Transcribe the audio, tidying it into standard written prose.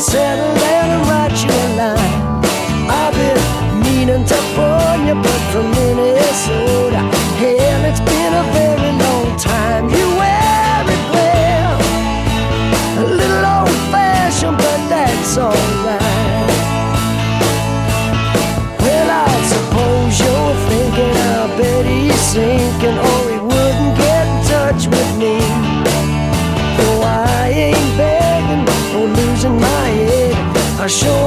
settle down and write you a line. I've been meaning to phone you, but from Minnesota. Hell, it's been a very long time. You wear it well, a little old-fashioned, but that's alright. Well, I suppose you're thinking, I bet he's sinking, or he wouldn't get in touch with me. Though I ain't begging or losing my head, I sure